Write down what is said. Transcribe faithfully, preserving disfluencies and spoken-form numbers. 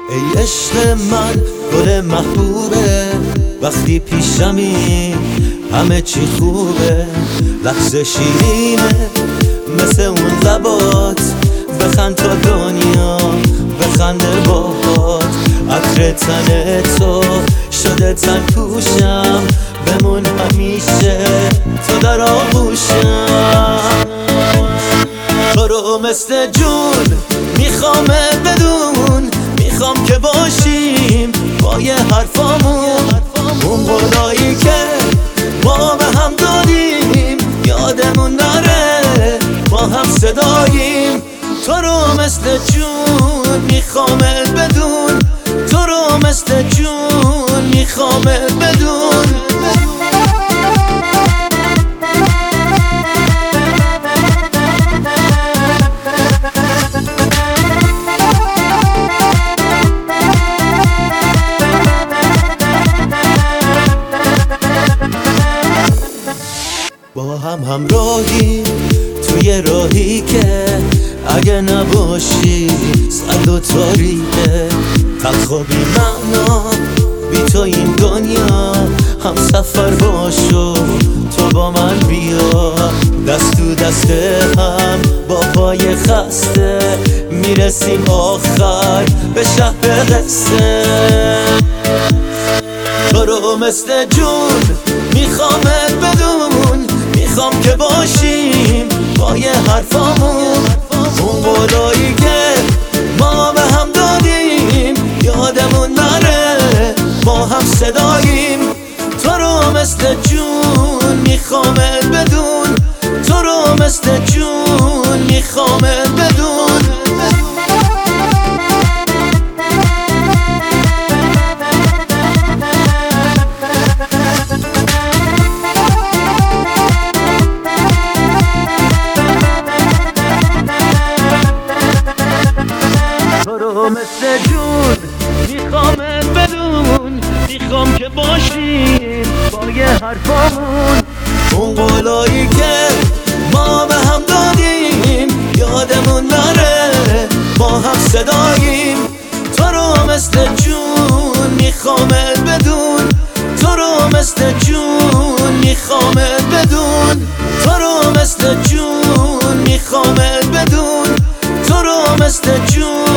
ای عشق من گل محبوبه، وقتی پیشمی همه چی خوبه. لحظه شیرینه مثل اون لبات، بخند تا دنیا بخنده باهات. عطر تن تو شده تن پوشم، بمون همیشه تو در آغوشم. تو رو مثل جون میخوامت بدون، میخوام که باشیم با یه حرفامون. اون قولایی که ما به هم دادیم یادمون نره، با هم صداییم. تو رو مثل جون میخوامت بدون، تو رو مثل جون میخوامت بدون. با هم همراهی توی راهی که اگه نباشی سرد و تاریکه. تلخ و بی معنا بی تو این دنیا هم سفر باشو، تو با من بیا. دست تو دست هم با پای خسته میرسیم آخر به شهر قصه. تو رو مثل جون میخوامت بدون، میخوام که باشیم با یه حرفامون. اون قولایی که ما به هم دادیم یادمون نره، با هم صداییم. تو رو مثل جون میخوامت بدون، تو رو مثل جون میخوامت بدون. مثل جون میخوامت بدون، میخوام که باشیم با یه حرفامون. اون قولایی که ما به هم دادیم یادمون نره، با هم صداییم. تو رو مثل جون میخوامت بدون، تو رو مثل جون میخوامت بدون. تو رو مثل جون میخوامت بدون، تو رو مثل جون